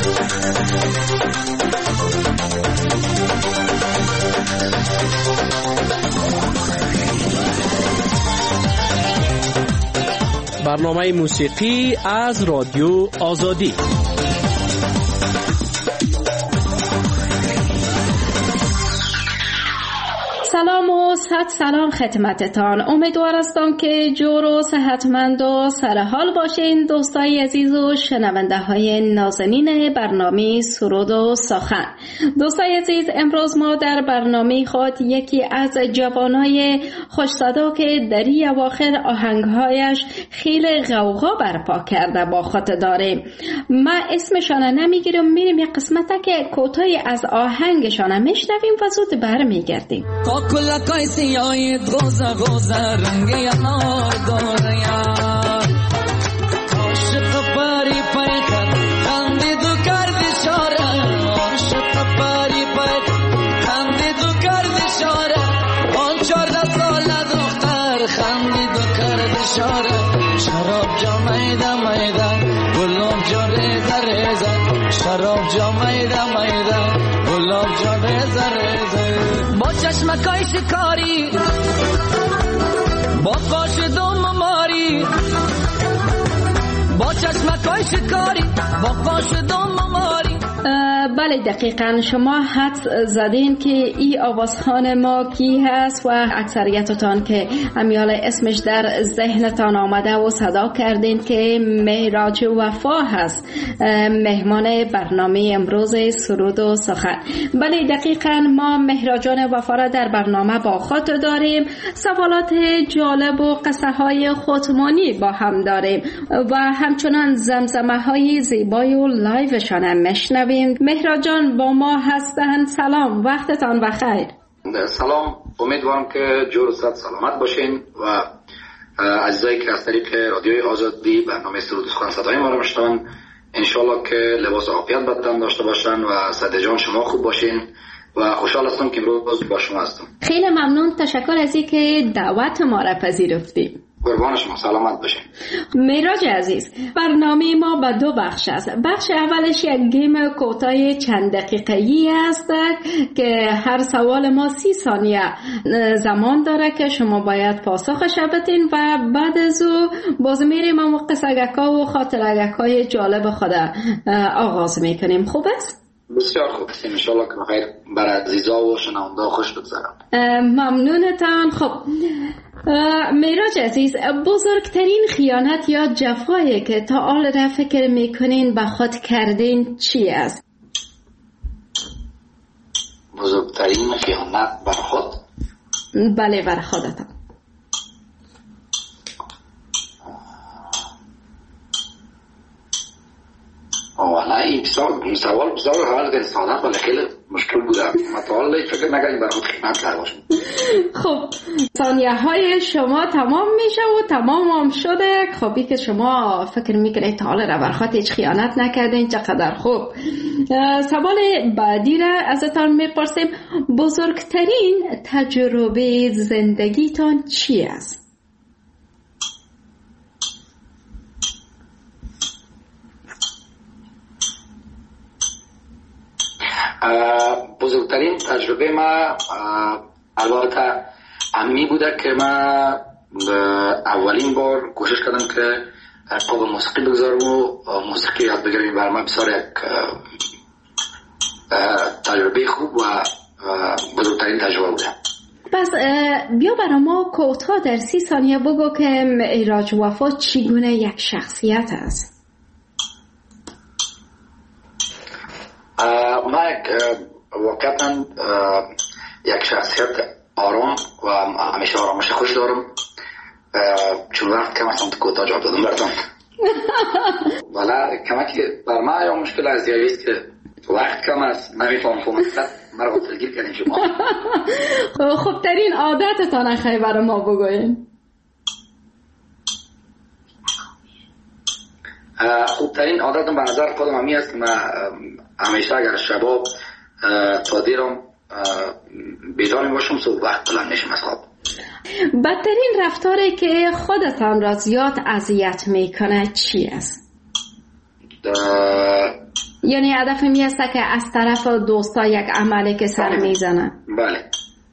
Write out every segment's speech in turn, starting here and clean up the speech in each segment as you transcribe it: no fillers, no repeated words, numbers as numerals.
برنامه موسیقی از رادیو آزادی. سلام و صد سلام خدمتتان. امیدوار هستم که جور و صحتمند و سرحال باشین دوستای عزیز و شنونده های نازنین برنامه سرود و سخن. دوستای عزیز، امروز ما در برنامه خود یکی از جوانای خوش صدا که در این اواخر آهنگهایش خیلی غوغا برپا کرده با خود داریم. ما اسمشان نمیگیرم، میریم یک قسمت که کوتاهی از آهنگشان میشنویم و زود برمیگردیم. کلکای سیاهی غوزه غوزه رنگ انار داره یار عاشق پاری پای کرد خندید و کرد اشاره عاشق پاری پای خندید و کرد اشاره آن 14 ساله دختر خندید و کرد اشاره شراب جا میده میده گلاب جا ریزه ریزه شراب جا میده میده گلاب جا ریزه ریزه با چشمکای شکاری با قاش دوم ماری با چشمکای شکاری با قاش دوم ماری. بله دقیقاً شما حدس زدین که این آوازخوان ما کی هست و اکثریتتان که امیال اسمش در ذهنتان آمده و صدا کردین که مهراج وفا هست، مهمان برنامه امروز سرود و سخن. بله دقیقاً ما مهراجان وفا را در برنامه با خود داریم، سوالات جالب و قصه های خودمانی با هم داریم و همچنان زمزمه های زیبای و لایوشان هم مشنویم. مهراج جان با ما هستند. سلام، وقتتان بخیر. سلام، امیدوارم که جور و صحت سلامت باشین و عزیزایی که از طریق رادیوی آزادی برنامه سرود و سخن صدای ما رو میشنون انشالله که لباس عافیت بدن داشته باشن و صد جان شما خوب باشین و خوشحال هستم که امروز با شما هستم. خیلی ممنون، تشکر از اینکه دعوت ما را پذیرفتید. قربان شما، سلامت باشین. مهراج عزیز، برنامه ما به دو بخش است. بخش اولش یک گیم کوتاه چند دقیقه‌ای است که هر سوال ما 30 ثانیه زمان داره که شما باید پاسخش بدین و بعد از او باز میریم و قصه‌گک‌ها و خاطره‌گک‌های جالب خود آغاز میکنیم. خوب است؟ بسیار خوب است. انشالله که بخیر بر عزیزا و شنونده خوش بگذرم. ممنونتان. خب مهراج عزیز، بزرگترین خیانت یا جفایی که تا حال را فکر میکنین به خود کردین چی است؟ بزرگترین خیانت بر خود؟ بله، بر خودتان. والا این سوال بسیار حال ساده ولی خیلی مشکل بوده. مطالعه فکر نگردیم برای خود خدمت کرده باشم. خب ثانیه های شما تمام میشه و تمام هم شده. خبی که شما فکر میکنید تا حالا بر خود هیچ خیانت نکردین، چقدر خوب. سوال بعدی را ازتان میپرسیم، بزرگترین تجربه زندگیتان چی است؟ بزرگترین تجربه ما البته امی بوده که ما اولین بار کوشش کردم که پا به موسیقی بگذارم و موسیقی یاد بگیرم. برای من بسیار یک تجربه خوب و بزرگترین تجربه بوده. پس بیا برای ما کوتاه در 30 ثانیه بگو که مهراج وفا چگونه یک شخصیت است؟ ما واقعا یک شخصیت آرام و همیشه آرامش خوش دارم، چون وقت کم هستم تو کوتاه جواب دادم براتون. ولی کمکی بر ما یا مشکل از دیگه است که وقت کم است، نمیفهم فهمت مرا غافلگیر کردین شما. خوبترین عادتتان خیلی برای ما بگوین. خوبترین عادتم به نظر خودم همی است که من همیشه اگر شباب تا دیرم بیدار باشم صبح وقت بلند میشم از خواب. بدترین رفتاری که خودتان را زیاد اذیت میکنه چی است؟ یعنی هدف می است که از طرف دوستا یک عملی که سر میزنن. بله.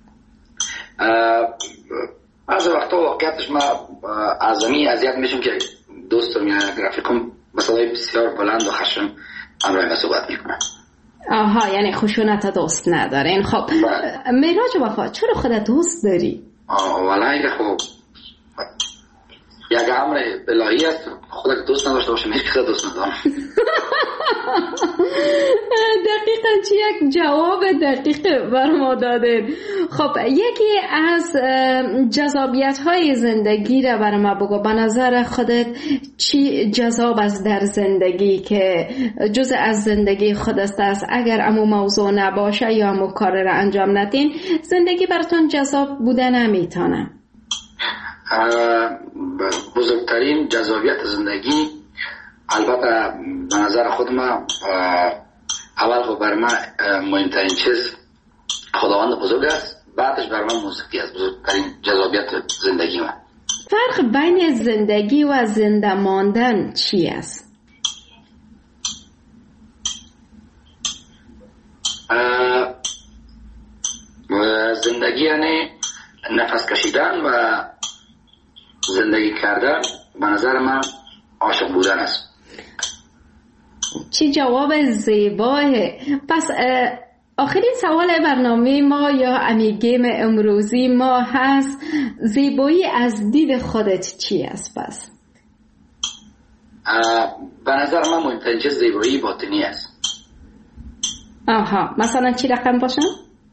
از وقتا واقعیتش ما از زمین اذیت میشم که دوستم یا رفیقم به صدای بسیار بلند و خشن همراه ما صحبت میکنن. آها، یعنی خشونت دوست ندارین. خب مهراج وفا، چرا خودت دوست داری؟ والله خب یک امر الهی است، خودت دوست نداشته باشم هیچ کس دوست ندارم. دقیقاً چی یک جواب دقیق بر ما دادید. خب یکی از جذابیت های زندگی را بر ما بگو. به نظر خودت چی جذاب است در زندگی که جزء از زندگی خودت است؟ اگر امو موضوع نباشه یا امو کار را انجام ندین، زندگی براتون جذاب بوده نمیتونه. بزرگترین جذابیت زندگی البته به نظر خود ما اول خب بر من مهمترین چیز خداوند بزرگ است، بعدش بر من موسیقی است. بزرگترین جذابیت زندگی من. فرق بین زندگی و زنده ماندن چی است؟ زندگی یعنی نفس کشیدن و زندگی کردن به نظر من عاشق بودن است. چی جواب زیباه. پس آخرین سوال برنامه ما یا امیگیم امروزی ما هست، زیبایی از دید خودت چی است؟ پس به نظر من مهمترین چیز زیبایی باطنی است. آها، مثلا چی رقم باشن؟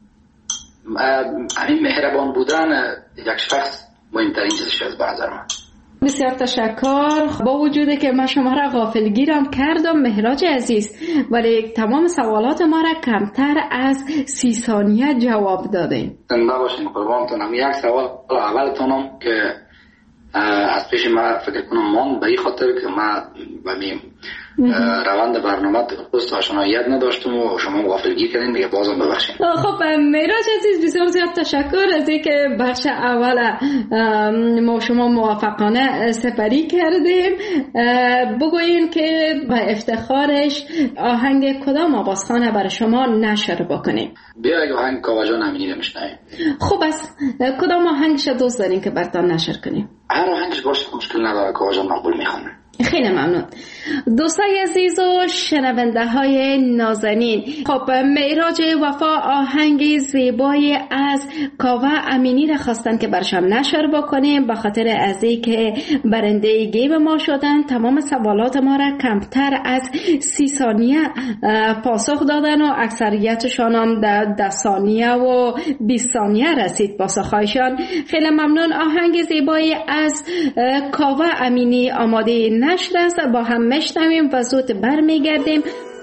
همین مهربان بودن یک شخص مهمترین چیزش است به نظر من. بسیار تشکر. با وجوده که من شما را غافلگیرم کردم مهراج عزیز، ولی تمام سوالات ما را کمتر از 30 ثانیه جواب دادین. زنده باشین قربانتونم. یک سوال اولتونم که از پیش ما فکر کنم ماند به این خاطر که ما به روند برنامه درست آشناییت نداشتم و شما غافلگیر کردین دیگه، بازم ببخشید. خب مهراج عزیز بسیار زیاد تشکر از اینکه بخش اول ما شما موافقانه سپری کردیم. بگوین که به افتخارش آهنگ کدام آوازخانه برای شما نشر بکنیم؟ بیا اگه آهنگ کاوجان امینی رو میشنویم. خب از کدام آهنگش دوست دارین که براتون نشر کنیم؟ هر آهنگش باشه مشکل نداره، کاوجان مقبول میخونه. خیلی ممنون. دوستای عزیز و شنونده های نازنین، خب مهراج وفا آهنگ زیبای از کاوه امینی را خواستن که برشم نشر بکنیم، به خاطر از اینکه برنده گیم ما شدن. تمام سوالات ما را کمتر از 30 ثانیه پاسخ دادن و اکثریتشان هم در 10 ثانیه و 20 ثانیه رسید پاسخهایشان. خیلی ممنون. آهنگ زیبای از کاوه امینی آماده نشر است، با هم میشنویم و زود برمیگردیم.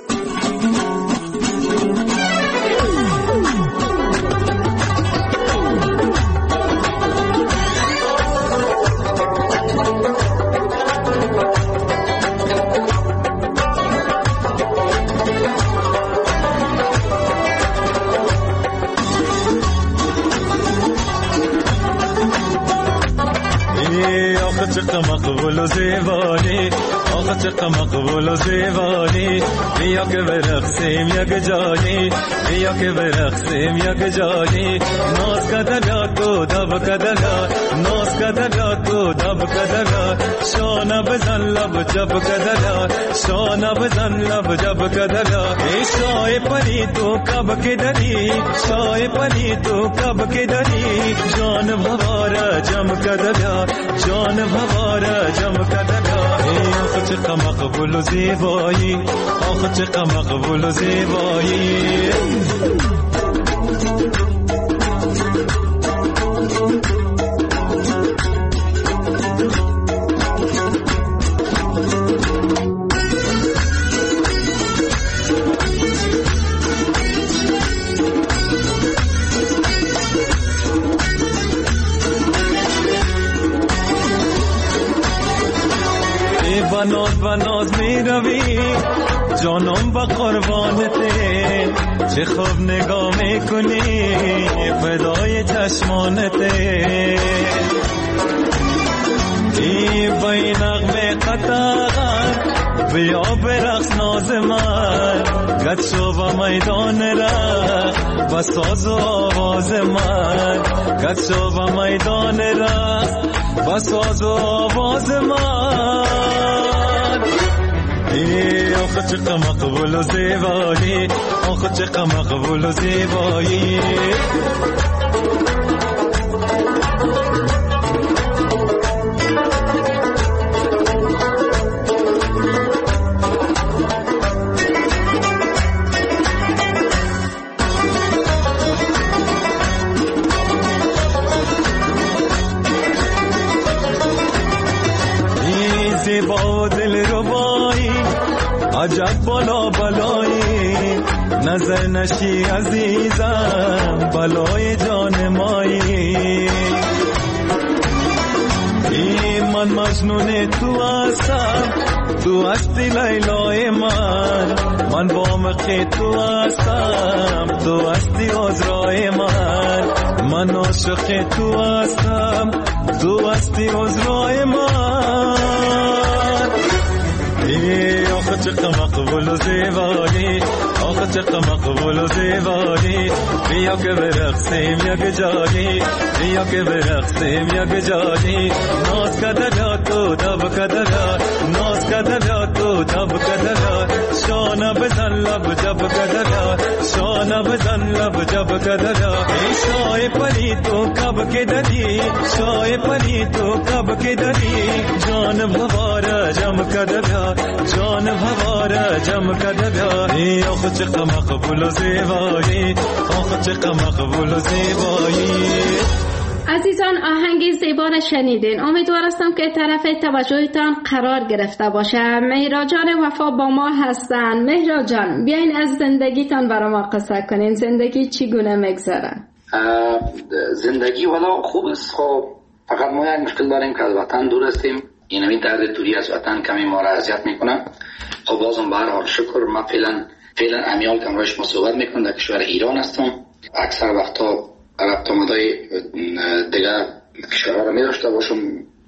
چقدر مقبول و زیبانی، آخه چقدر مقبول و زیبانی، بیا که برقصیم یک جانی، بیا که برقصیم یک جانی. ناز کدر یاد تو دب کدر یاد، ناز کدر یاد تو دب کدر یاد، شانه بزن لب جب کدر یاد، شانه بزن لب جب کدر یاد. ای شای پنی تو کب کی دری، شای پنی تو کب کی دری، جان بواره جم کدر یاد، جان بواره جم کدر یاد. ای آخه چقدر مقبول و زیبایی، آخه چقدر مقبول و زیبایی. بناز می روی جانم با قربانته، چه خوب نگاه میکنی فدای چشمانته. ای بای نغمه قطعات بیا برقص ناز من، قد شو با میدان رقص با ساز و آواز من قد شو با میدان رقص با ساز و آواز من آخه چقدر مقبول و زیبایی آخه چقدر مقبول و زیبایی زیبا دل ربایی عجب بالا بالایی نظر نشی عزیزم بلای جان مایی من مجنون تو هستم تو هستی لیلای من با مخی تو هستم تو هستی عذرای من عاشق تو هستم تو هستی عذرای من آخه چقدر مقبول و زیبایی آخه چقدر مقبول و زیبایی بیا که برقصیم یک جایی بیا که برقصیم یک جایی ناز کده بیا تو دب کده بیا ناز کده بیا تو دب کده بیا شانه بزن لب جب کده بیا شانه بزن لب جب کده بیا شای پری تو کب که دری شای پری تو کب که دری جان بواره جم کده بیا جان بواره جم کده بیا آخه چقدر مقبول و زیبایی آخه چقدر مقبول و زیبایی. عزیزان آهنگ زیبا را شنیدین. امیدوار هستم که طرف توجهتان قرار گرفته باشه. مهرا جان وفا با ما هستن. مهرا جان بیاین از زندگیتان برای ما قصه کنین. زندگی چگونه میگذره؟ زندگی والا خوب است. خب فقط ما یک مشکل داریم که از وطن دور هستیم. این همین درد دوری از وطن کمی ما را اذیت میکنه. خب بازم به هر حال شکر ما فعلا امیال که امروز ما صحبت میکنم در کشور ایران هستم. اکثر وقتا ربط آمدای دیگه کشورها را می داشته باشم.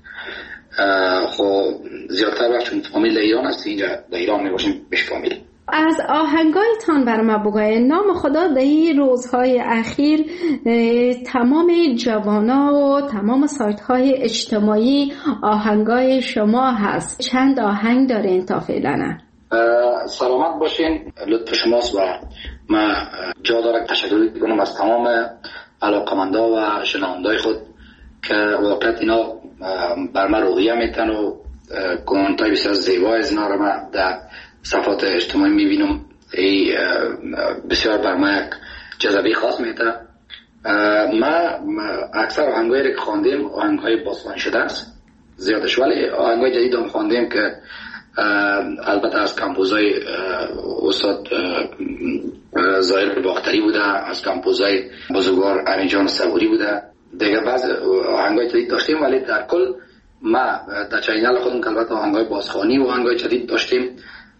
خب زیادتر وقت چون فامیل ایران هست اینجا در ایران می باشیم بش فامیل. از آهنگایتان بر ما بگوین. نام خدا در این روزهای اخیر تمام جوانا و تمام سایت های اجتماعی آهنگای شما هست. چند آهنگ دارین تا فعلا؟ سلامت باشین. لطف شماست و ما جا دارم تشکر کنم از تمام علاقمندا و شنوندای خود که واقعیت اینا بر من روحیه میتن و کامنتای بسیار زیبای از اینا رو من در صفحات اجتماعی میبینم. بسیار بر من یک جذبه خاص میته. ما اکثر آهنگایی که خواندیم آهنگای باستانی شده است زیادش، ولی آهنگای جدید هم خواندیم که البته از کمپوزای استاد ظاهر باختری بوده، از کمپوزای بزرگوار امین جان صبوری بوده. دیگه بعض آهنگای جدید داشتیم، ولی در کل ما در چینل خودم که البته آهنگای بازخوانی و آهنگای جدید داشتیم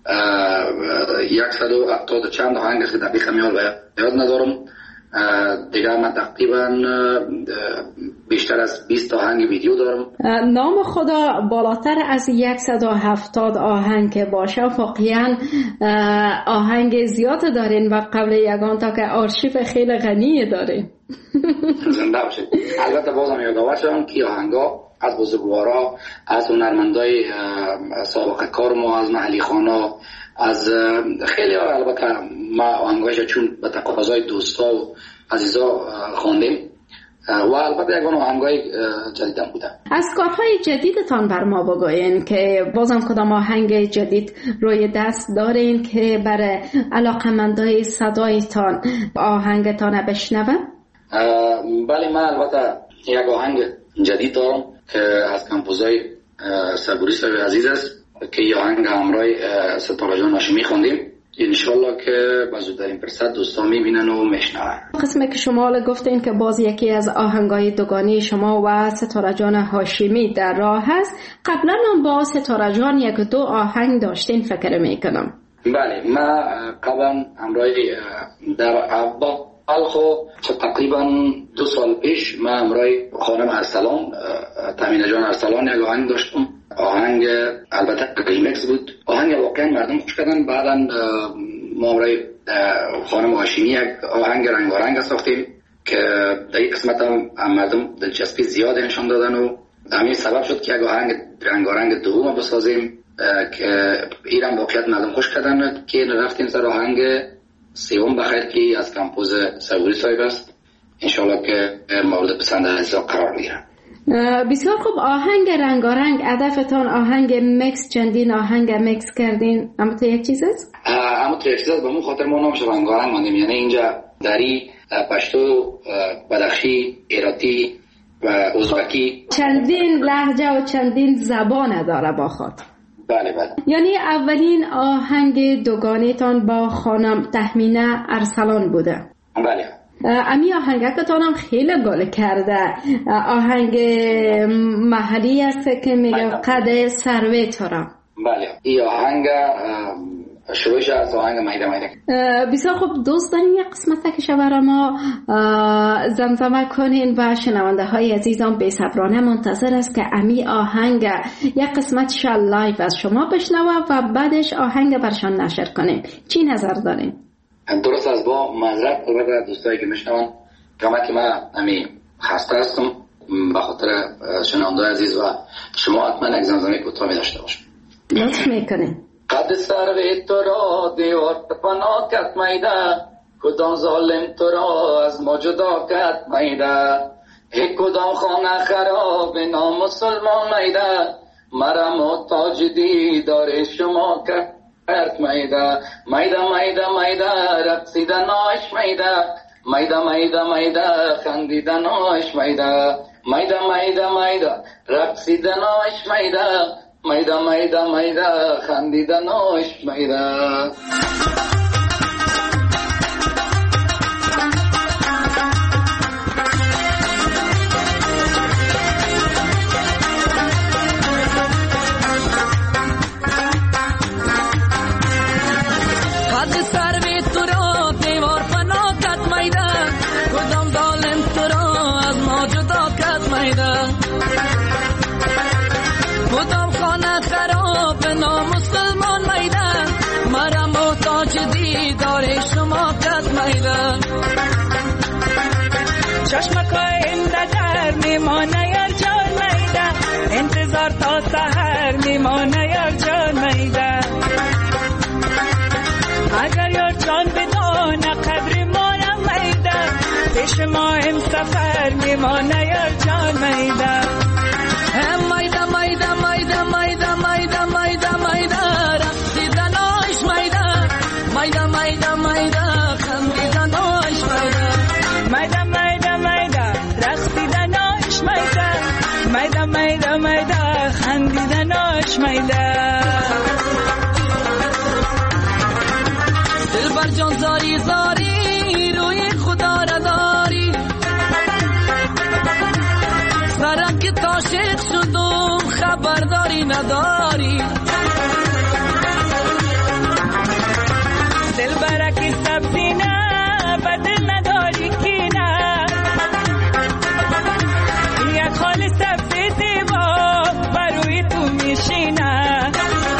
170 چند آهنگ است که دقیق میال یاد ندارم. دیگه من تقریبا بیشتر از 20 آهنگ ویدیو دارم. نام خدا بالاتر از 170 آهنگ که باشه واقعا آهنگ زیاد دارین و قبل یگان تا که آرشیو خیلی غنی دارین. زنده باشید. البته بازم یادآور شدم که آهنگا از بزرگوارا، از هنرمندای سابقه کار ما، از محلی خانا، از خیلی ها. البته ما آهنگایش چون به تقاضای دوستا و عزیزا خواندیم و البته یکان آهنگای جدیدم بودن. از کارهای جدیدتان بر ما بگوین که بازم کدام آهنگ جدید روی دست دارین که برای علاقمندای صدایتان آهنگتان بشنوه؟ بله، من البته یک آهنگ جدید دارم که از کمپوزای صبوری صاحب عزیز است که این آهنگ همراه ستاره جان هاشمی خوندیم. انشالله که با زودترین فرصت دوستان میبینن و میشنون. قسمی که شما گفتین که باز یکی از آهنگای دوگانی شما و ستاره جان هاشمی در راه هست. قبلا هم با ستاره جان یک دو آهنگ داشتین فکر میکنم. بله، ما قبلا همراه در اول خو تقریبا 2 سال پیش ما همراه خانم ارسلان، تامینه جان ارسلان یک آهنگ داشتم. آهنگ البته ریمیکس بود. آهنگ واقعا مردم خوش کردن. بعدا ما برای خانم هاشمی یک آهنگ رنگارنگ ساختیم که در این قسمت هم مردم دلچسپی زیاد نشان دادن و همین سبب شد که یک آهنگ رنگارنگ دوم بسازیم که ایران واقعیت مردم خوش کردن که رفتیم سر آهنگ سوم بخیر که از کمپوز صبوری صاحب است. انشالله که مورد پسند عزیزان قرار بگیرن. بسیار خوب. آهنگ رنگارنگ، هدفتان آهنگ میکس، چندین آهنگ میکس کردین، اما تو یک چیز است؟ اما تو یک چیز است، به مون خاطر ما نامش رنگارنگ ماندیم. یعنی اینجا دری، پشتو، بدخشی، ایراتی و ازبکی چندین لهجه و چندین زبان داره با خود. بله بله. یعنی اولین آهنگ دوگانیتان با خانم تهمینه ارسلان بوده. بله. امی آهنگتان هم خیلی گل کرده. آهنگ محلی است که میگه قد سروی تو را. بله. این آهنگ شروعش از آهنگ میده میده. بسیار خوب. دوست داریم یک قسمت که برای ما زمزمه کنین و شنونده های عزیزان بی صبرانه منتظر است که امی آهنگ یک قسمت لایو از شما بشنوه و بعدش آهنگ برشان نشر کنین. چی نظر دارین؟ درست از با معذرت البته دوستایی که میشنون که من امی خسته هستم به خاطر شنونده عزیز و شما حتما یک زمزمه کوتاه داشته باشید. لطف میکنین. قد سروی تو را دیوار پناه کرد میده، کدام ظالم تو را از ما جدا کرد میده، کدام خانه خراب نام مسلمان میده، مرا محتاج دیدار شما کرد میده، میده میده میده رقصیدناش میده، میده میده میده خندیدناش میده، میده میده میده رقصیدناش میده، میده میده میده خندیدناش میده. کدام خانه خراب نامسلمان میده، مرا محتاج دیدار شما کرد میده، چشمکای انتظار میمانه یار جان میده، انتظار تا سحر میمانه یار جان میده، اگر یار جان بدانه قدر ما میده، پیش ما هم سفر میمانه یار جان میده، میده میده میده میده میده میده میده رقصیدناش میده، میده میده میده خندیدناش میده، میده میده میده رقصیدناش میده، میده میده میده خندیدناش میده. دلبر جان زاری زاری روی خدا را داری، سرک تاشق شدم خبرداری نداری، دل برکی سبزی نه بدل نداری کی نه، یک خال سبزی زیبا بروی تو میشینه،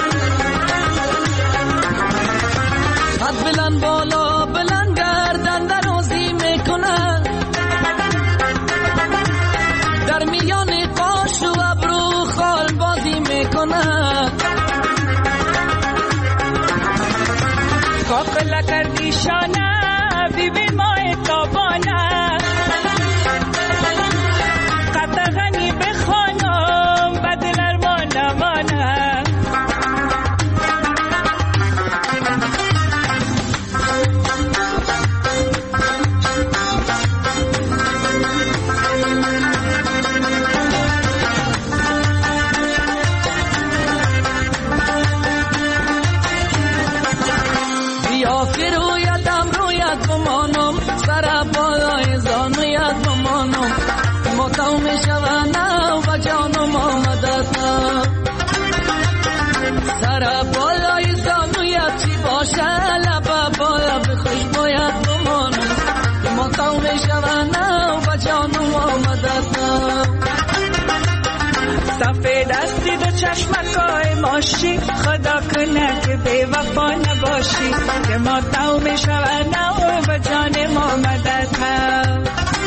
قد بلند بالا بلند گردن درازی میکنه، در میان قاش و ابرو خال بازی میکنه، کاقل کردی شانه ببین ماه تابانه، قطغنی بخوانم بدل ارمان نمانه، ماتم میشوانم و جانم آمدتم، سر بالای زانویت چی باشه لب بالا به خوش باید بمانم، ماتم میشوانم و جانم آمدتم، سفید دستی چشمکای ماشی خدا کنه که بی وفا نباشی که ما تو میشونه و جان ما مدد هم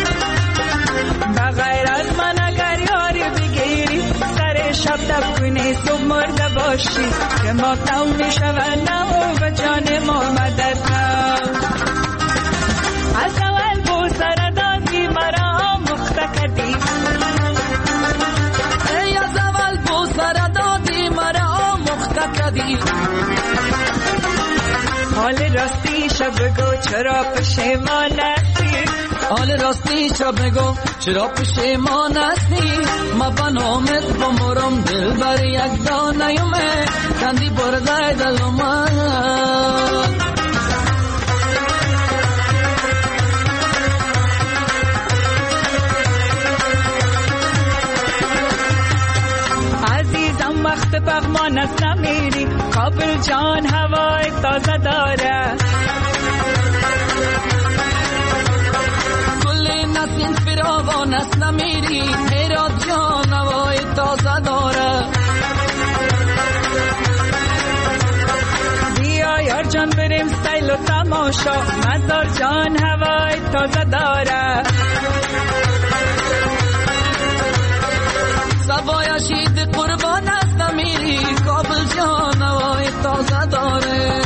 بغیر از من اگر یاری بگیری سر شب تب کنی صبح مرده باشی که ما تو میشونه و جان ما مدد هم از اول بو سر دادی مرا مخته کدی ای از اول بو سر دادی مرا مخته کدی حال راستی شب بگو چرا پشیمان هستی حال راستی شب بگو چرا پشیمان هستی ما بنامت بمرم دل بر یک دانه یومه کندی برده دل من عزیزم وقت پغمان است نمیری کابل جان هوای تازه داره گل نسیم فراوان است نمیری هرات جان هوای تازه داره بیا یار جان بریم سیل و تماشا مزار جان هوای تازه داره سوای شید قربان است نمیری کابل جان هوای تازه داره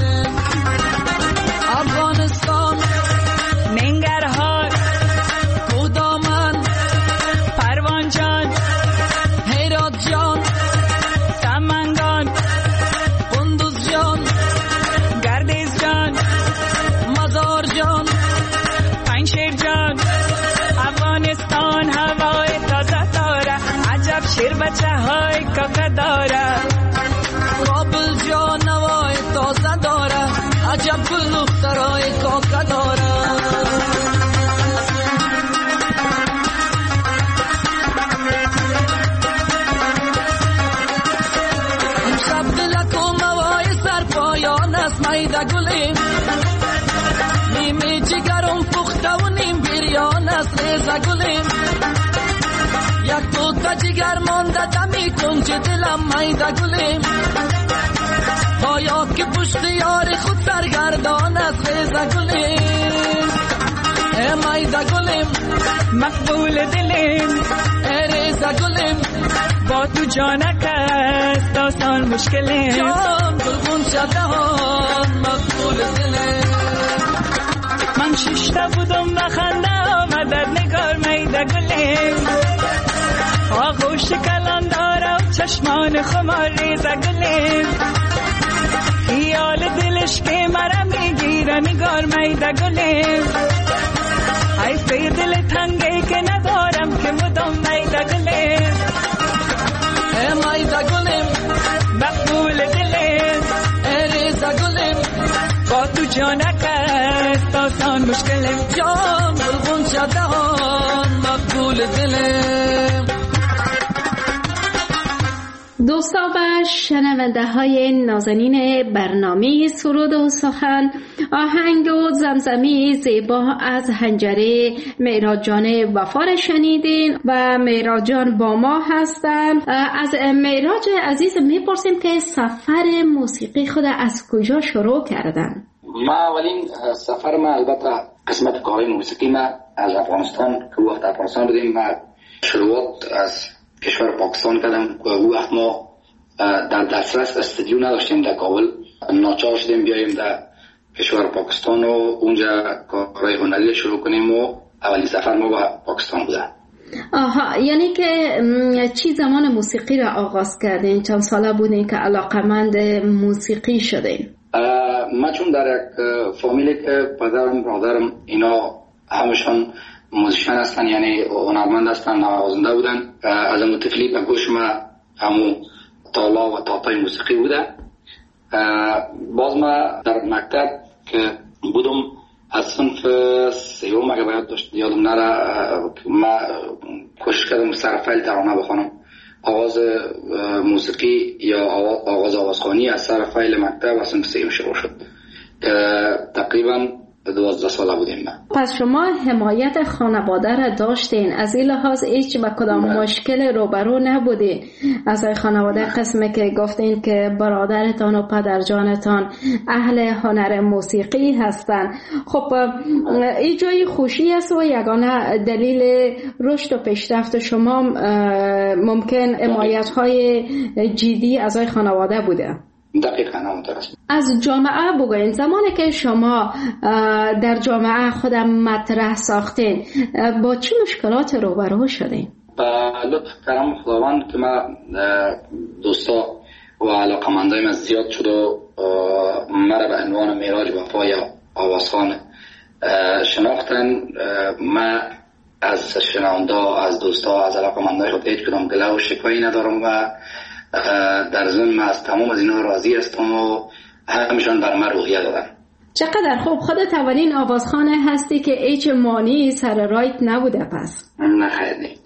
افغانستان ننگرهار کودامن پروان جان هرات جان سمنگان قندوز جان گردیز جان مزار جان پنجشیر جان افغانستان هوای تازه داره عجب شیر بچه های کاکا داره کابل جان هوای تازه داره عجب گل دخترای کاکا داره امشب دلکم هوای سرپایان است میده گلیم نیمه جگرم پخته و نیم بریان است ریزه گلیم یک دوتا جگر مانده دمی کنج دلم میده گلیم بایا که پشت یار خود سرگردان است ریزه گلیم ای میده گلیم مقبول دلیم ای ریزه گلیم با تو جانک است آسان مشکلیم جان گلگون شدهان مقبول دلیم من ششته بودم بخنده آمدد نگار میده گلیم آغوش کلان داره و چشمان خمار ریزه گلیم خیال دلش که مرا میگیره نگار میده گلیم ای فی دل تنگی که ندارم که مدام میده گلیم ای میده گلیم مقبول دلیم ای ریزه گلیم با تو جانک است آسان مشکلیم جان گلگون شدهان مقبول دلیم دوستا و شنونده های نازنین برنامه سرود و سخن آهنگ و زمزمی زیبا از حنجره مهراد جان وفا شنیدین و مهراد جان با ما هستن. از مهراد عزیز میپرسیم که سفر موسیقی خود از کجا شروع کردن؟ ما اولین سفر ما البته قسمت کارهای موسیقی ما از افغانستان که وقت افغانستان بودیم ما شروعات از کشور پاکستان کردم که او وقت ما در دسترس استودیو نداشتیم در کابل ناچار شدیم بیاییم در کشور پاکستان و اونجا کارهای هنری شروع کنیم و اولین سفر ما به پاکستان بوده. آها، یعنی که چی زمان موسیقی را آغاز کردین؟ چند ساله بودین که علاقمند موسیقی شدین؟ من چون در یک فامیلی که پدرم برادرم اینا همشان موزیشن هستن، یعنی هنرمند هستن، نوازنده بودن، از اون طفلی به گوش ما همون تالا و تاپای موسیقی بوده. باز ما در مکتب که بودم از صنف سیوم اگه باید داشت یادم نره ما کوشش کردم سر فیل ترانه بخونم. آواز موسیقی یا آواز آوازخوانی از سر فیل مکتب از صنف سیوم شروع شد. تقریبا 12 ساله بودیم. پس شما حمایت خانواده را داشتین، از این لحاظ هیچ با کدام مشکل روبرو نبودین از خانواده، قسمی که گفتین که برادرتان و پدرجانتان اهل هنر موسیقی هستند. خب این جای خوشی است و یگانه دلیل رشد و پیشرفت شما ممکن حمایت های جدی از خانواده بوده. دقیقاً همونطور است. از جامعه بگوین، زمانی که شما در جامعه خودم مطرح ساختین با چه مشکلات روبرو شدین؟ با لطف کرم خداوند که ما دوستا و علاقمندای من زیاد شد و مرا به عنوان معراج وفا یا آوازخوان شناختن. ما از شنونده، از دوستا، از علاقمندای خود هیچ کدام گله و شکوایی ندارم و در ضمن از تمام از اینا راضی هستم و همشان بر من روحیه دادن. چقدر خوب. خودت اولین آوازخوانه هستی که هیچ مانی سر رایت نبوده. پس نه خیلی.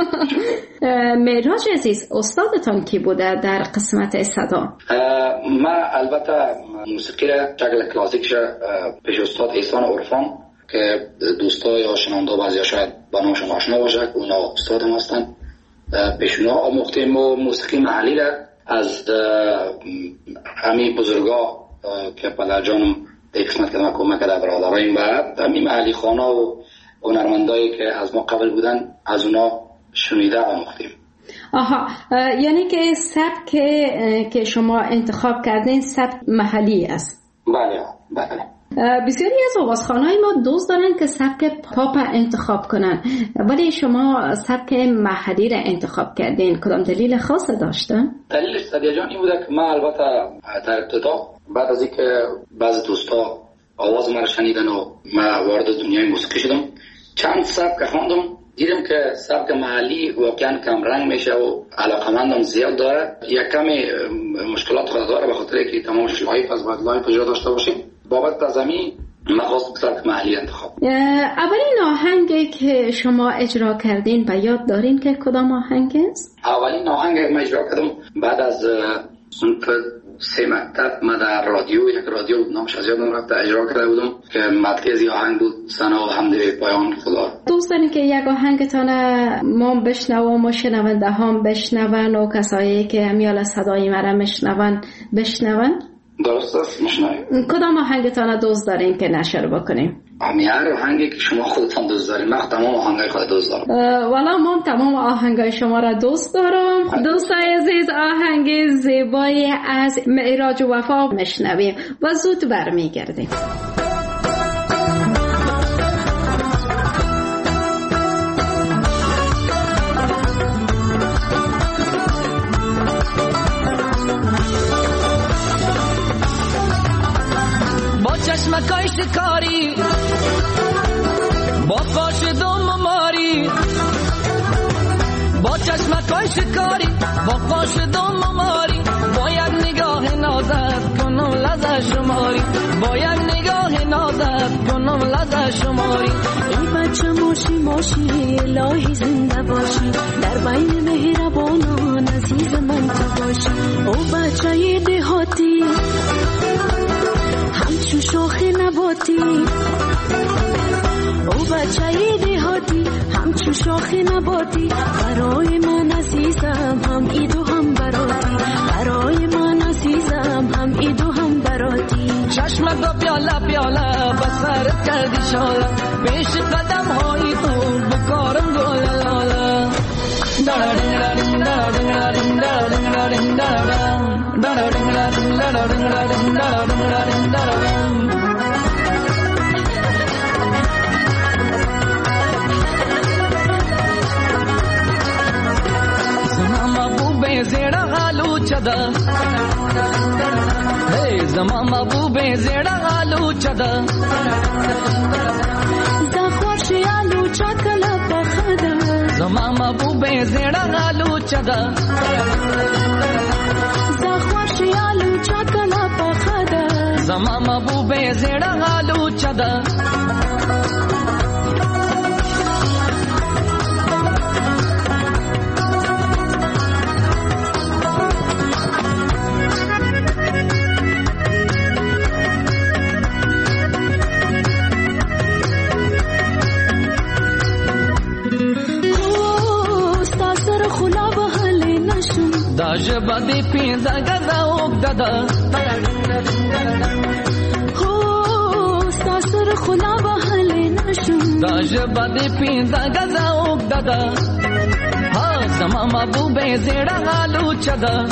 معراج عزیز، استادتان کی بوده در قسمت صدا؟ ما البته موسیقی را شکل کلاسیک پیش استاد احسان عرفان که دوستا یا شنونده بعضیا شاید با نامشون آشنا باشه، اونا استاد هم هستن، پیشونا آموختیم و موسیقی محلی را از همین بزرگا که پدرجانم در قسمت که ما کمک کرده برادراییم و همین محلی خانه و هنرمندایی که از ما قبل بودن از اونا شنیده آموختیم. آها، یعنی که سبک که شما انتخاب کردین سبک محلی است؟ بله بله. بسیاری از آوازخوان‌های ما دوست دارن که سبک پاپ انتخاب کنن، ولی شما سبک محلی را انتخاب کردین. کدام دلیل خاصی داشته؟ دلیلش سادیه جان این بوده که ما البته در ابتدا بعد از اینکه بعضی دوستا آواز ما را شنیدن و ما وارد دنیای موسیقی شدم، چند سبک خواندم، دیدم که سبک محلی واقعا کم رنگ میشه و علاقمندم زیاد داره. یک کمی مشکلات خود داره به خاطر اینکه تمام لایف از باید لایف جا داشته باشیم. بابت از همین من خواستم سبک محلی انتخاب. اولین آهنگی که شما اجرا کردین به یاد دارین که کدام آهنگ است؟ اولین آهنگ ما اجرا کردم بعد از صنف 3 مکتب ما در رادیو، یک رادیو نامش از یادم رفته، اجرا کرده بودم که مرکزی آهنگ بود ثنا و حمد پایان خدا. دوست دارین که یک آهنگتان ما بشنوم و شنونده هم بشنون و کسایی که همیال صدای مرا بشنون؟ درست است، میشنویم. کدام آهنگتان دوست دارین که نشر بکنیم؟ هر آهنگی که شما خودتان دوست دارین. من تمام آهنگای خود دوست دارم. والا من تمام آهنگای شما را دوست دارم. دوستای عزیز، آهنگ زیبایی از معراج وفا میشنویم و زود برمیگردیم. چشمکای شکاری با قاش دوم ماری، با چشمکای شکاری با قاش دوم ماری، با یک نگاه نازت کنم لذت شماری، با یک نگاه نازت کنم لذت شماری. ای بچه ماشی الهی زنده باشی، در بین مهربانان عزیز من تو باشی. او بچه دهاتی همچون شاخ نباتی، او بچه دهاتی همچون شاخ نباتی، برای من عزیزم هم ایدو هم براتی، برای من عزیزم هم ایدو هم براتی. چشمت با پیاله پیاله بسرت کردی شاله، پیش قدم های تو بکارم گل لاله. زیڑا غالو چدا، hey زما محبوب زیڑا غالو چدا، زخوش آلو چکلا پخدا، زما محبوب زیڑا غالو چدا، زخوش آلو چکلا پخدا، زما محبوب زیڑا غالو چدا. داج بدی پیندا گدا اوک دادا سر خدا بحل نشون داج بدی پیندا گدا اوک دادا ها زما محبوب زیڑا غالو چدا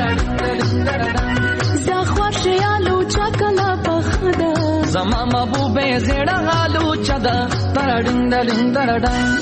زخوش یالو چکلا بخدا زما محبوب زیڑا غالو چدا ترڈن دن دردن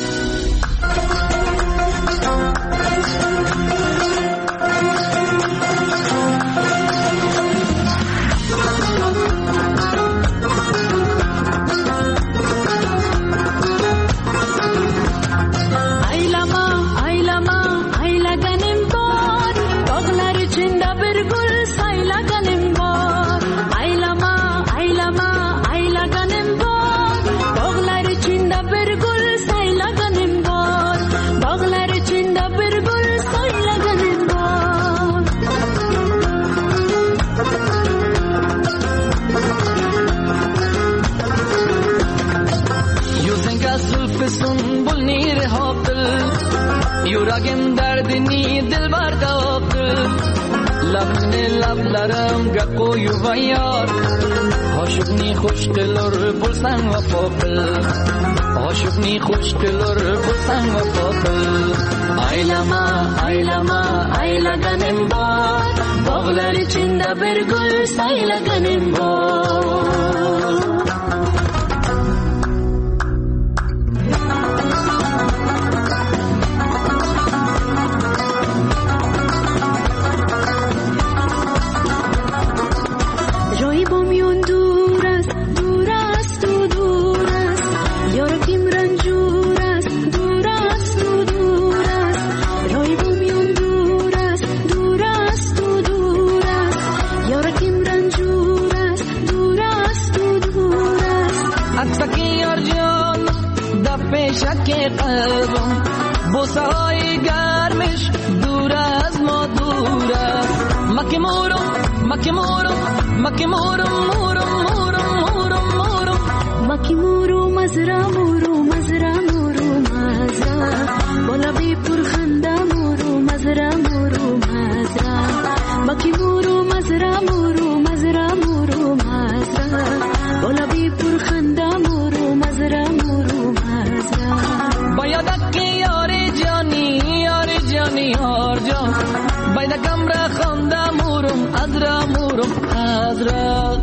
یورگم دردنی دل برداق لبنی لبلرم گقو یویار عاشقنی خوش دلر بلسن و فاقل عاشقنی خوش دلر بلسن و فاقل aylaganım var bağlar içinde bir gül saylaganım var شک قلبم بوسه‌های گرمش دور از ما دور است مکیمورو مزرا بالا بی پرخنده مورو مزرا مکیمورو مزرا بالا بی پرخنده مورو مزرا باید که یاری جانی هر جان باید کمره خونده مورم از را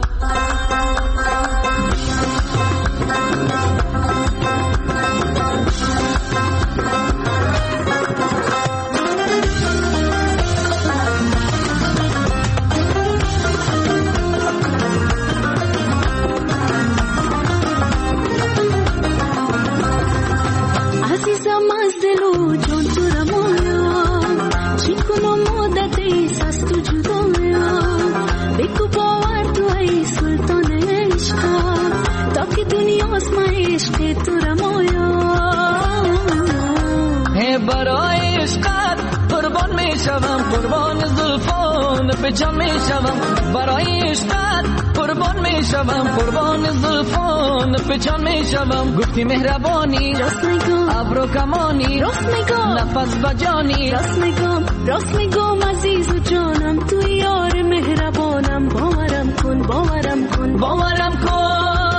برای عشقت قربان می شوم قربان زلفان به جان می شوم برای عشقت قربان می شوم قربان زلفان به جان می شوم گفتی مهربانی ابرو کمانی نفس بجانی راست میگم عزیز و جانم تو یار مهربانم باورم کن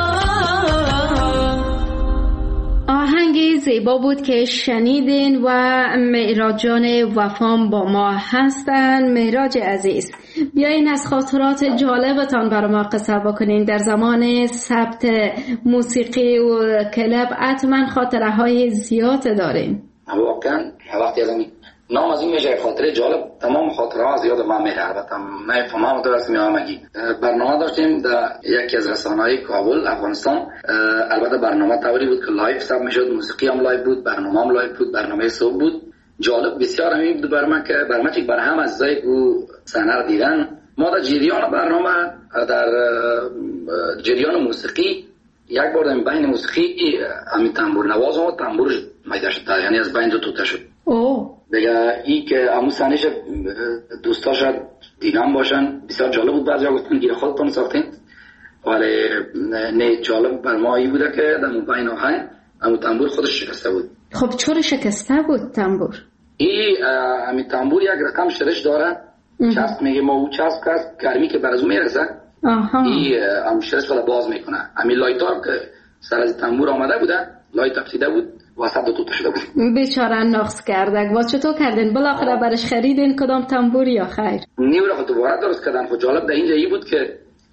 آهنگی زیبا بود که شنیدین و معراج جان وفام با ما هستن. معراج عزیز، بیاین از خاطرات جالبتان برای ما قصه بکنین. در زمان ثبت موسیقی و کلاب حتما خاطره های زیاد دارین. واقعا وقتی از نام از این میشه خاطره جالب، تمام خاطره ها زیاد من میره. البته من فهمم تو رسمی آمگی برنامه داشتیم در یکی از رسانه‌های کابل افغانستان. البته برنامه طوری بود که لایو ثبت میشد، موسیقی هم لایو بود، برنامه هم لایو بود، برنامه صبح بود. جالب بسیار همین بود برام که برنامه بر هم از زای او صحنه دیدن. ما در جریان برنامه در جریان موسیقی یک بار در بین موسیقی همین تنبور نواز و تنبور میده شد، یعنی از بین دو توته شد. دیگه ای که امو سنش دوستاش دیگم باشن بسیار جالب بود. بعضیا گفتن گیر خودتون ساختین، ولی نه جالب بر ما ای بوده که در بین آهنگ امو تنبور خودش شکسته بود. خب چرا شکسته بود تنبور؟ این همین تنبور یک رقم شرش داره، چسب میگه ما او چسب است، گرمی که بر از اون میرسه این هم شرش ولی باز میکنه. همین لایتار که سر از تنبور آمده بوده، لایت افتیده بود وسط دو تا شده بود. بیچاره نقص کرده. باز چطور کردین؟ بالاخره برش خریدین کدام تنبور یا خیر؟ نیو را دوباره درست کردن. خود جالب در اینجا ای بود که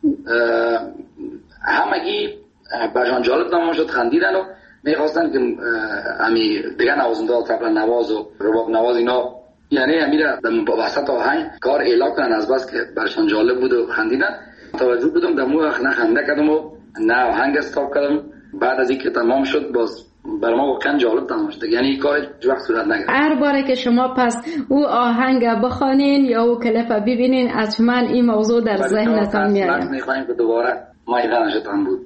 همگی برشان جالب نمون شد، خندیدن و میخواستن که همی دیگه نوازنده طبل نواز و رباب نواز اینا یعنی همی را در وسط آهنگ کار اعلا کنن، از بس که برشان جالب بود و خندیدن. توجه بودم در مو نه خنده کردم و نه آهنگ استاپ کردم. بعد از اینکه تمام شد باز بر ما واقعا جالب تمام شد، یعنی کار هیچ وقت صورت نگرفت. هر باره که شما پس او آهنگ بخوانین یا او کلیپ ببینین حتما این موضوع در ذهنتان میاد. میخوایم که دوباره مایه نشدن بود.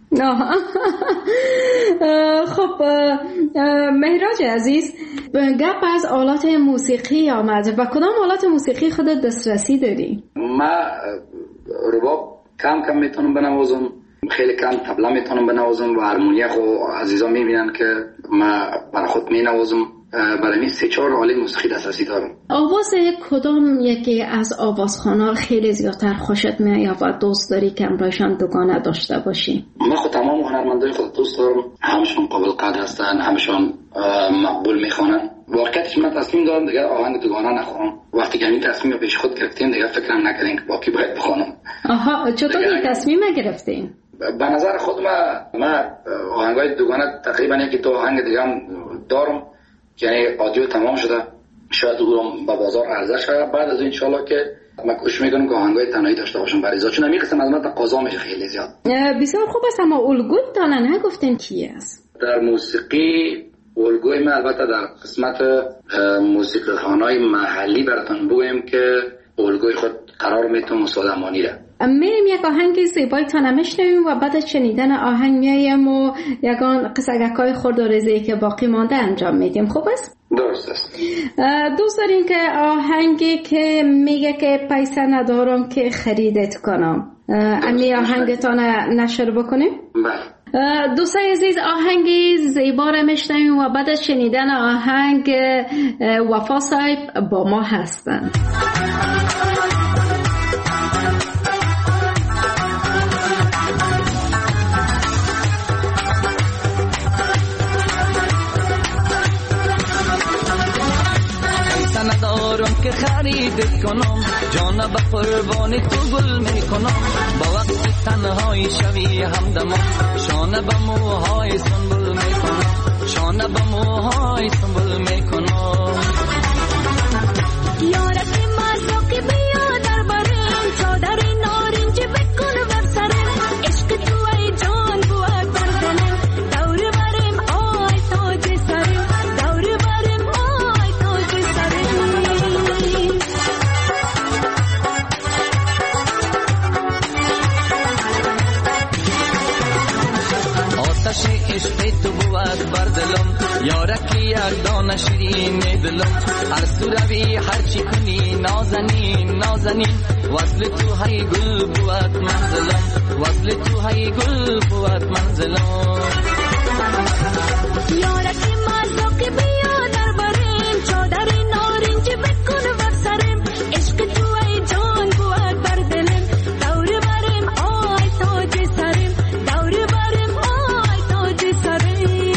خب مهراج عزیز، گپ از آلات موسیقی آمد و کدام آلات موسیقی خودت دسترسی داری؟ ما رباب کم میتونم بنوازم، خیلی کم طبله میتونم بنوازم و هارمونیا خو عزیزا میبینن که ما برای خود مینوازم. برای این 3-4 آله موسیقی دسترسی دارم. آواز کدام یکی از آوازخوان‌ها خیلی زیادتر خوشت میاد و دوست داری که امرایشان دوگانه داشته باشی؟ من خود تمام هنرمندای خود دوست دارم، همشون قابل قدر هستن، همشون مقبول میخوانن. واقعیتش من تصمیم دارم دیگه آهنگ دوگانه نخوانم. وقتی که این تصمیم پیش خود گرفتیم دیگه فکرم نکردیم که باقی باید بخوانم. چطور این تصمیم گرفتین؟ به نظر خود من آهنگای دوگانه تقریبا یکی دو آهنگ دیگه هم دارم، یعنی آدیو تمام شده، شاید اونم به بازار عرضه شده. بعد از این انشالله که من کوشش میکنم که آهنگای تنهایی داشته باشم برای چون همین قسم از من تقاضا میشه خیلی زیاد. بسیار خوب است، اما الگوتان نگفتین کی است؟ در موسیقی الگوی من البته در قسمت موسیقی‌خوان‌های محلی براتون بگویم که الگوی خود قرار میتونم مسلمانی را میریم یک آهنگ زیبایی تا نمیشنویم و بعد از شنیدن آهنگ میایم و یکان قصگکای خورد و ریزی که باقی مانده انجام میدیم. خوب است؟ درست است. دوست دارین که آهنگی که میگه که پیسه ندارم که خریدت کنم امی آهنگتان نشر بکنیم؟ بله. دوستای عزیز، آهنگی زیبا را میشنویم و بعد از شنیدن آهنگ وفا صاحب با ما هستن. ندارم که خریدت کنم، جان به قربان تو گل میکنم. با وقت تنهایی شوی همدمم، شانه به موهای سنبل میکنم، شانه به موهای سنبل میکنم. یارکی مازو که بیا در بریم، چادری نارنج بکن بر سرم. عشق تو ای جان بود بر دلم، دور بریم آی تاج سرم، دور بریم آی تاج سرم. آتش عشق تو بود بر دلم، یارکی یک دانه شیرین دلم. هر سو روی هر چی کنی نازنین نازنین، وصل تو های گل بود منزلم، وصل تو های گل بود منزلم. یارکی مازو که بیا در بریم، چادری نارنج بکن بر سرم. عشق تو ای جان بود بر دلم، دور بریم آی تاج سرم، دور بریم آی تاج سرم.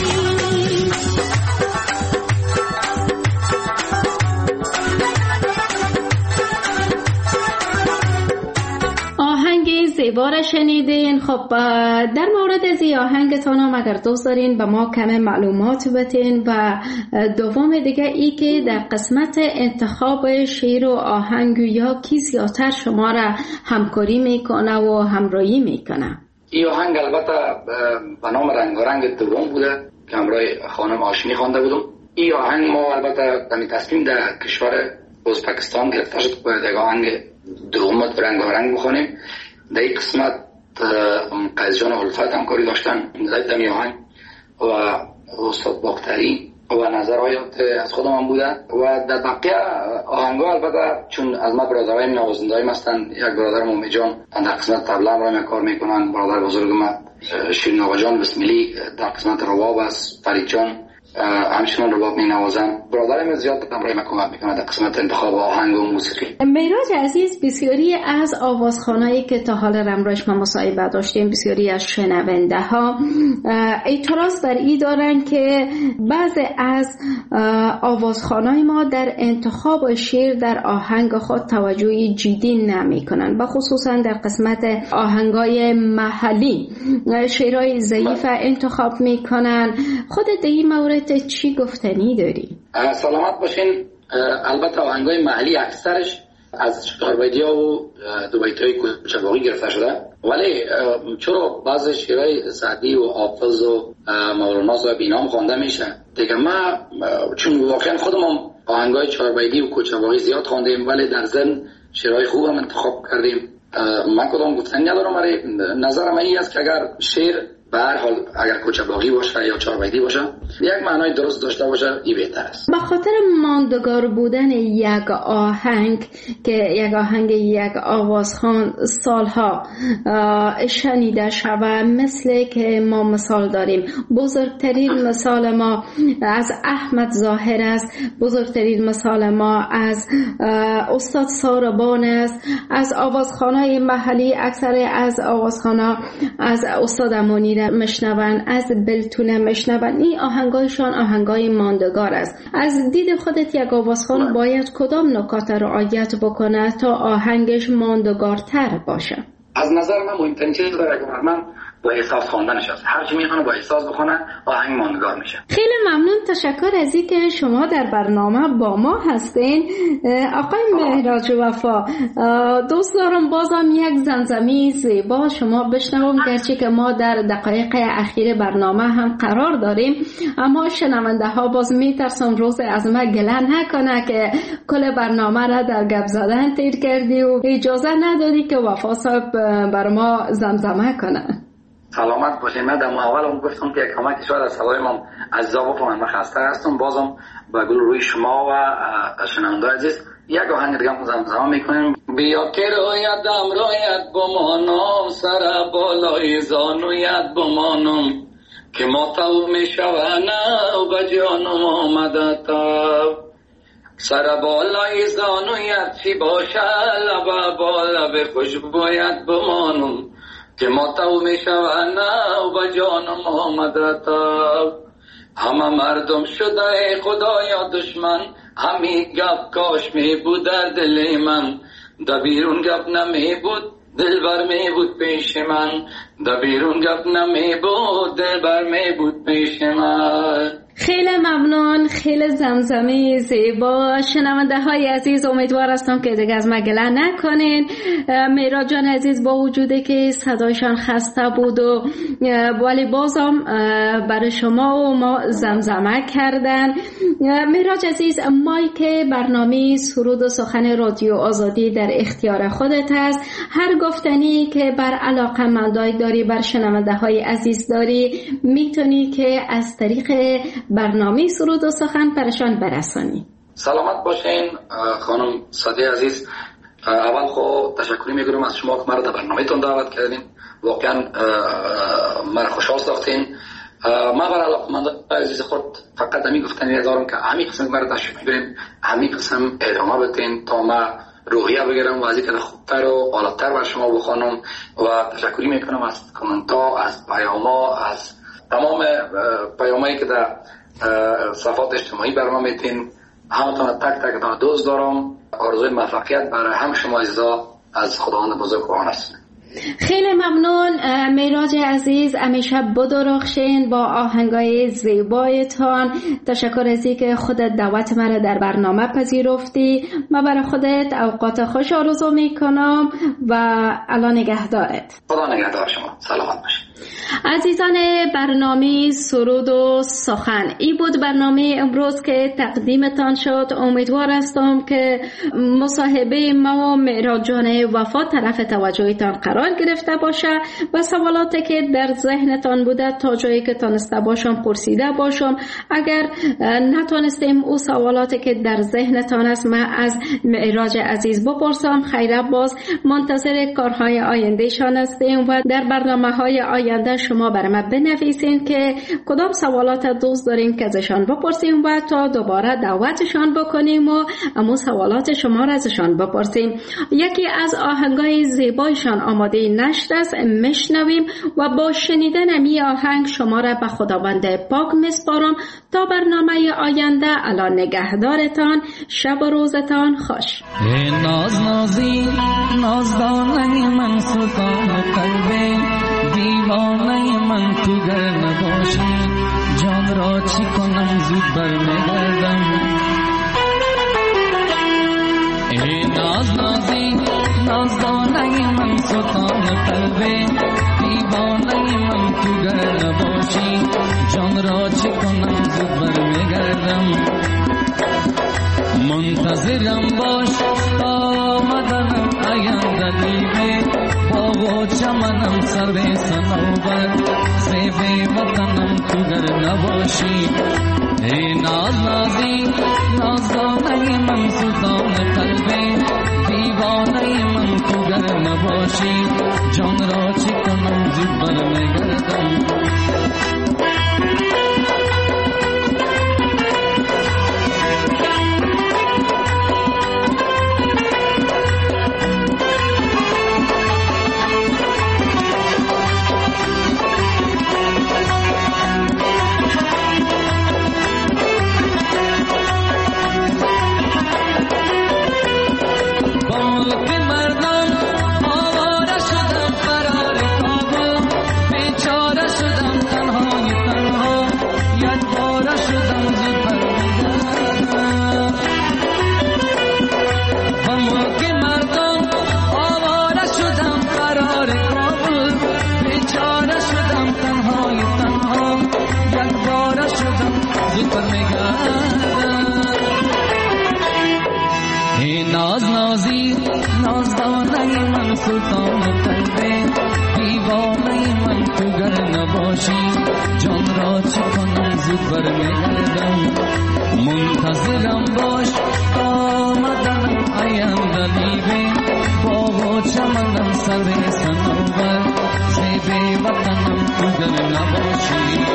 آهنگ زیبا را شنیدین. خب در مورد از این آهنگتان هم اگر دوست دارین به ما کم معلومات بتین و دوم دیگه ای که در قسمت انتخاب شعر و آهنگ یا کی زیادتر شما را همکاری میکنه و همراهی میکنه؟ این آهنگ البته به نام رنگارنگ دوم بوده که همراه خانم هاشمی خوانده بودم. این آهنگ ما البته دمی تصمیم در کشور ازبکستان گرفته شد که یک آهنگ دوم رنگارنگ بخونیم. در این قسمت قیس جان الفت همکاری داشتن در این آهنگ و استاد باختری و نظرات از خودم هم بوده و در بقیه آهنگا البته چون از ما برادرای نوازنده‌ایم هستن، یک برادر مومی جان در قسمت طبله هم کار میکنن، برادر بزرگ ما شیرین آقا جان بسملی در قسمت رباب است، فرید جان همچنان رباب می نوازم. برادرم زیاد برای من کمک میکنه در قسمت انتخاب آهنگ و موسیقی. مهراج عزیز، بسیاری از آوازخوانایی که تا حال رمروش ما مصاحبه داشتیم، بسیاری از شنونده ها اعتراض بر این دارن که بعضی از آوازخوانای ما در انتخاب شعر در آهنگ خود توجه جدی نمی کنن، و خصوصا در قسمت آهنگای محلی شعرهای ضعیف انتخاب می کنن. خودت در این مورد چی گفتنی داری؟ سلامت باشین. البته آهنگای محلی اکثرش از چاربیدیا و دوبیتای کوچه‌باغی گرفته شده، ولی چرا بعضی شعرهای سعدی و حافظ و مولانا صاحب اینا خوانده میشه دیگه. ما چون واقعا خودم آهنگای چاربیدی و کوچه‌باغی زیاد خواندیم، ولی در ضمن شعرهای خوب هم انتخاب کردیم. من کدام گفتنی ندارم، ولی نظرم این است که اگر شعر به هر حال اگر کوچه‌باغی باشه یا چاربیدی باشه یک معنای درست داشته باشه، این بهتر است. به خاطر ماندگار بودن یک آهنگ که یک آوازخوان سالها شنیده شود، مثل که ما مثال داریم، بزرگترین مثال ما از احمد ظاهر است، بزرگترین مثال ما از استاد ساربان است، از آوازخوانای محلی اکثر از آوازخوانا از استاد امانی مشنون، از بلتونه مشنون. این آهنگایشان آهنگای ماندگار است. از دید خودت یک آوازخوان باید کدام نکات رعایت بکنه تا آهنگش ماندگارتر باشه؟ از نظر من مهمترین چیز داره که من با احساس خواندنش است. هر چی میخونه با احساس بخونه آهنگ ماندگار میشه. خیلی ممنون، تشکر از اینکه شما در برنامه با ما هستین. آقای مهراج وفا، دوست دارم بازم یک زمزمه زیبا شما بشنوم، گرچه که ما در دقایق اخیر برنامه هم قرار داریم، اما شنونده ها باز میترسم روز از ما گله نکنه که کل برنامه را در گپ زدن تیر کردی و اجازه ندادی که وفا صاحب بر ما زمزمه کنه. سلامت باشین. من در اول هم گفتم که کمک شاید از صدای من عزیزا بفهمن من خسته هستم. بازم با گل روی شما و شنونده عزیز یک آهنگ دیگه هم زمزمه میکنیم. بیا که رویت بمانم، سر بالای زانویت بمانم، که ما تو میشونه و به جانم آمده تو. سر بالای زانویت چی باشه، لب بالا خوشبویت بمانم، که ما تو میشونه و به جانم آمده تا. همه مردم شده خدایا دشمن، همی گپ کاش می بود در دل من، در بیرون گپ نمی بود دلبر می بود پیش من، در بیرون گپ نمی بود دلبر می بود پیش من. خیلی ممنون، خیلی زمزمه زیبا. شنونده های عزیز، امیدوار هستم که دیگه از ما گله نکنین. مهراج جان عزیز با وجوده که صدایشان خسته بود و ولی بازم برای شما و ما زمزمه کردن. مهراج عزیز، مایک برنامه سرود و سخن رادیو آزادی در اختیار خودت است. هر گفتنی که بر علاقه‌مندای داری، بر شنونده های عزیز داری، میتونی که از طریق برنامه سرود و سخن برشان برسانی. سلامت باشین خانم صادی عزیز. اول خود تشکری میگم از شما که مرا در برنامه‌تون دعوت کردین. واقعا مرا خوشحال ساختین. ما برای علاقه‌مندان عزیز خود فقط همین گفتنی دارم که همین قسم مرا تشریف ببرین، همین قسم ادامه بدین تا ما روحیه بگیرم و از اینکه خوبتر و بالاتر بر شما بخوانم. و تشکری میکنم از کامنت‌ها، از پیام‌ها، از تمام پیامایی که در صفحات اجتماعی برام میتین. همتون تک تک دوست دارم. آرزوی موفقیت برای هم شما عزیزا از خداوند بزرگوار است. خیلی ممنون مهراج عزیز، همیشه بدرخشین با آهنگای زیبایتان. تشکر از اینکه خودت دعوت مرا در برنامه پذیرفتی. من برای خودت اوقات خوش آرزو میکنم و الان نگهدارت. خدا نگهدار شما. سلامت باشید. عزیزان برنامه سرود و سخن، این بود برنامه امروز که تقدیمتان شد. امیدوار هستم که مصاحبه ما و مهراج جان وفا طرف توجهتان قرار گرفته باشه و سوالاتی که در ذهنتان بوده تا جایی که تانسته باشم پرسیده باشم. اگر نتونستیم او سوالاتی که در ذهنتان است من از مهراج عزیز بپرسم، خیره باز منتظر کارهای آینده شان هستیم و در برنامه های آینده شما برای ما بنویسین که کدام سوالات دوست دارین که ازشان بپرسیم و تا دوباره دعوتشان بکنیم و امو سوالات شما را ازشان بپرسیم. یکی از آهنگای زیبایشان آماده نشت است، میشنویم و با شنیدن امی آهنگ شما را به خداوند پاک میسپارم تا برنامه آینده. الان نگهدارتان، شب و روزتان خوش. ناز نازی نازدانه من سلطان قلبه، دیوانه من تو گر نباشی جان را چی کنم زود برمیگردم. ای ناز نازی نازدانه من سلطان قلبه، دیوانه من تو گر نباشی جان را چی کنم زود برمیگردم. منتظرم باش تا آمدنم آینده دیوه، باغ و چمنم سر صنوبر زیب وطنم تو گر نباشی. ای ناز نازی نازدانه من سلطان قلبه، دیوانه من تو گر نباشی جان را چی کنم زود برمیگردم. ناز نازی نازدانه من سلطان قلبه، دیوانه من تو گر نباشی جان را چی کنم زود برمیگردم. منتظرم باش تا آمدنم آینده دیوه، باغ و چمنم سر صنوبر زیب وطنم تو گر نباشی.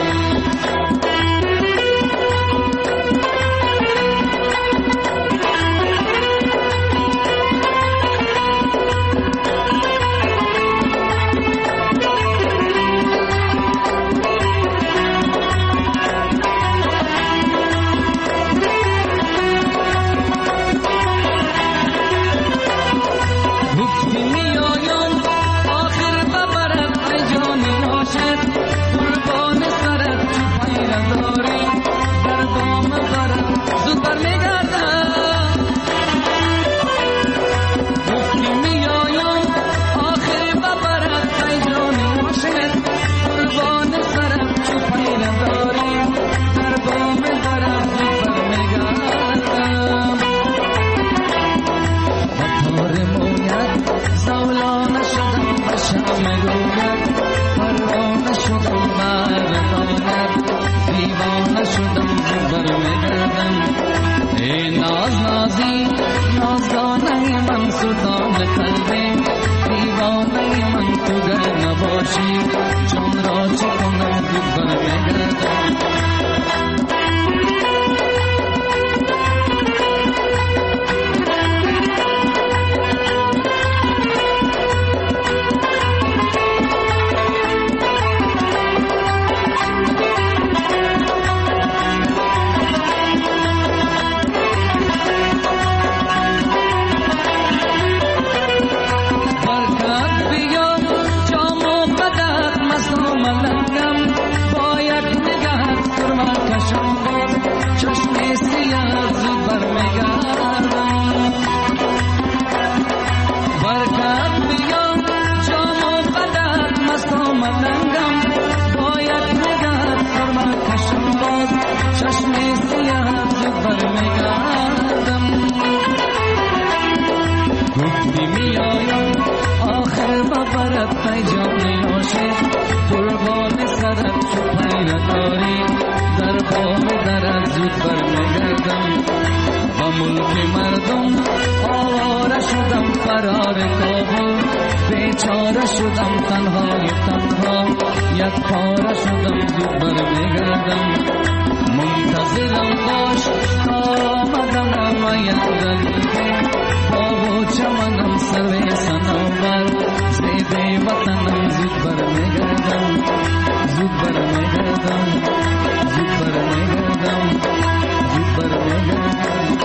فرار کابل بیچاره شدم تنهای تنها یک پاره شدم زود برمیگردم منتظرم باش آمدنم و یادم باغ و چمنم سر صنوبر زیده وطنم زود برمیگردم زود برمیگردم زود برمیگردم زود برمیگردم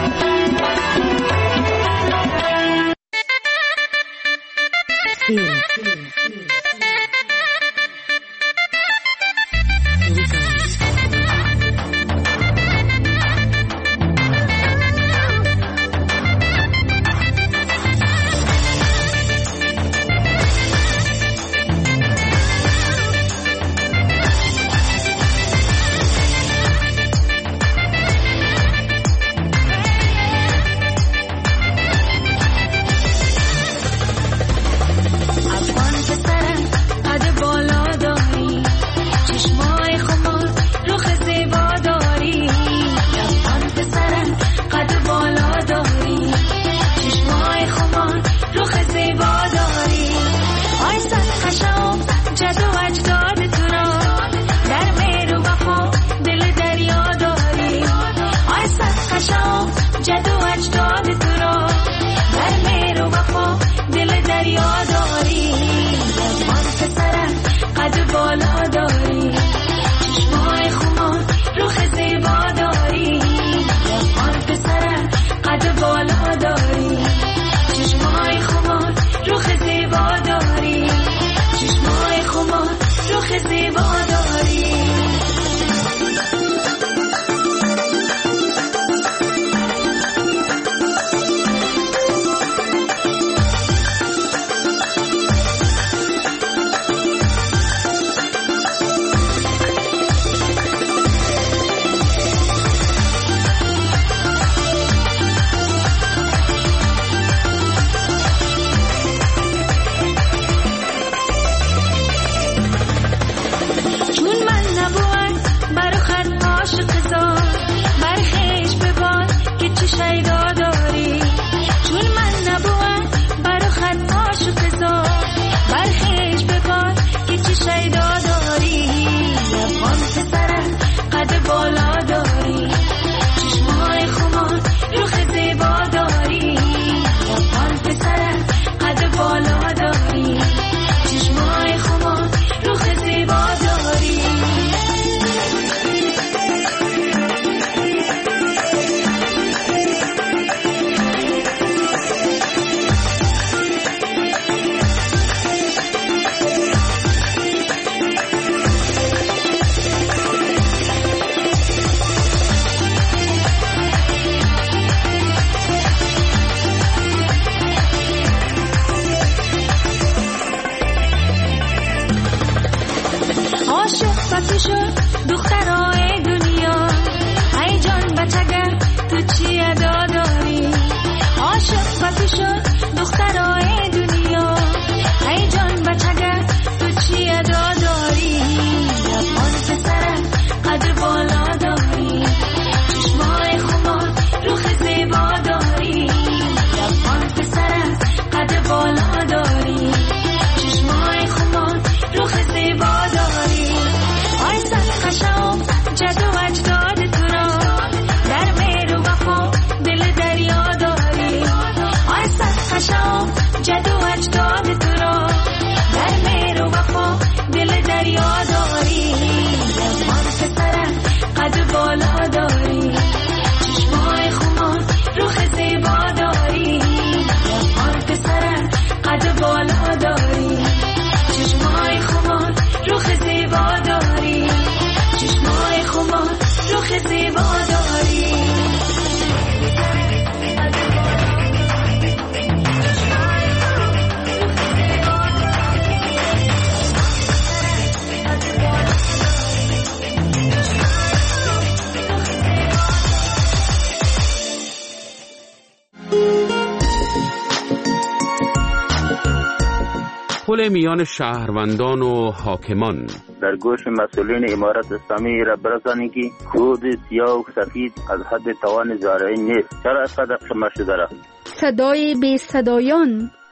پل میان شهروندان و حاکمان. در گوش مسئولین امارت اسلامی را برسانید که کود سیاه و سفید از حد توان زارعین نیست. چرا قدر شما شده را؟ صدای بی صدایان،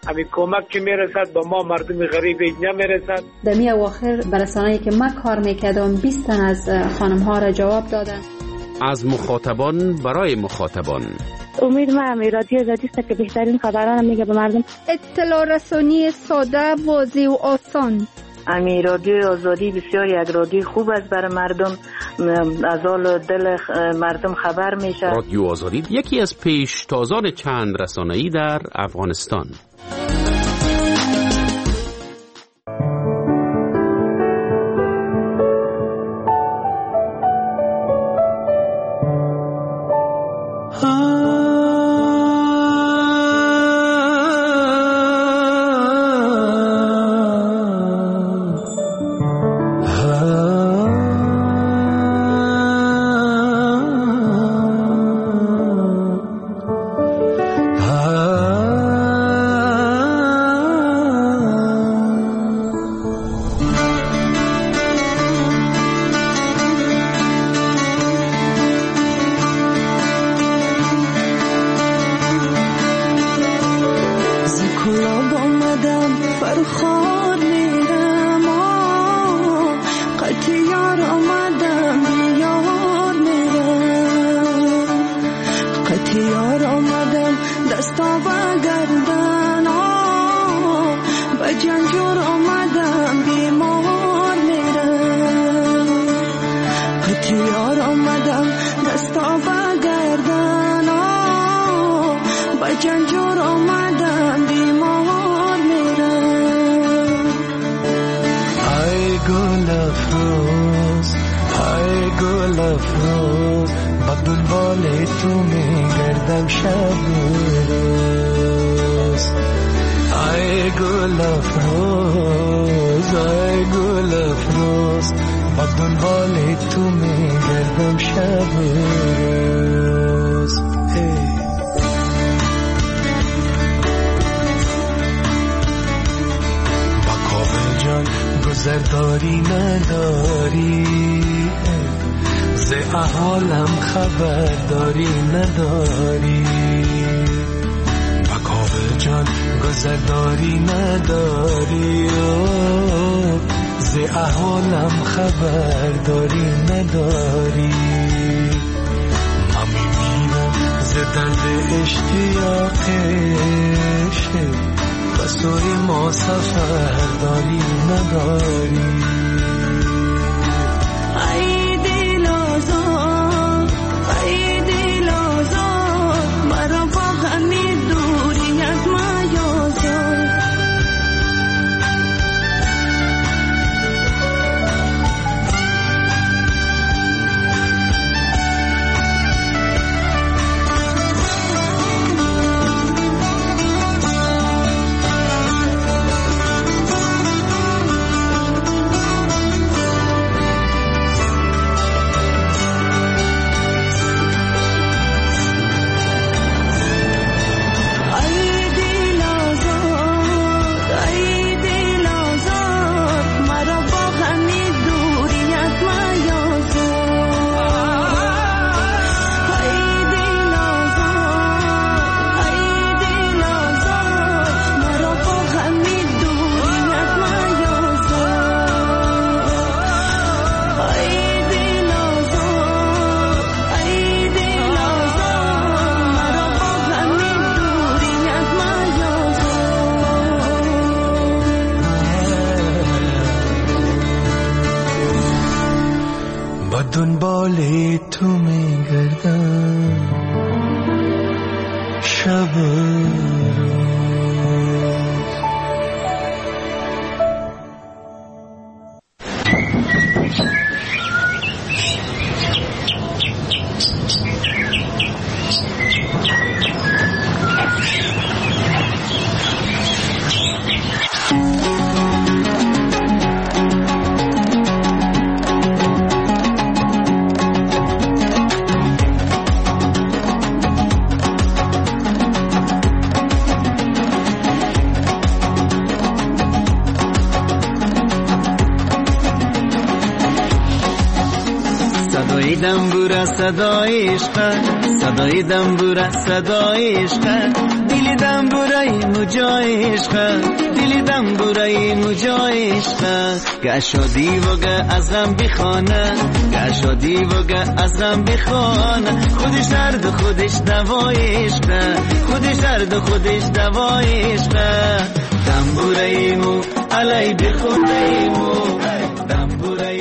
همین کمک که میرسد به ما مردم غریب نمیرسد. در می اواخر برسانه‌ای که ما کار میکردم 20 تن از خانم ها را جواب دادن. از مخاطبان برای مخاطبان. امید ما رادیو آزادی است که بهترین خبران میگه به مردم. اطلاع رسانی ساده، واضح و آسان. امی رادیو آزادی بسیار یک رادیو خوب است برای مردم، از حال دل مردم خبر میشه. رادیو آزادی یکی از پیشتازان چند رسانه‌ای در افغانستان. گذرداری نداری ز احوالم خبرداری نداری بکاوه جان گذرداری نداری ز احوالم خبرداری نداری من میمیرم ز درد اشتیاقش بسوی ما سفرداری نداری ای دل آزاد ای دل آزاد مرا با غمی دوریت میازاد دنبال تو میگردم شب صدای دنبوره صدای عشق، صدای دنبوره صدای عشق، دل دنبوره مجای عشق، دل دنبوره مجای عشق. گشادی وگه از غم بخانه، گشادی وگه از غم بخانه، خودش درد و خودش دوای عشق، خودش درد و خودش دوای عشق. دنبوره مو علی بخونه مو، دنبوره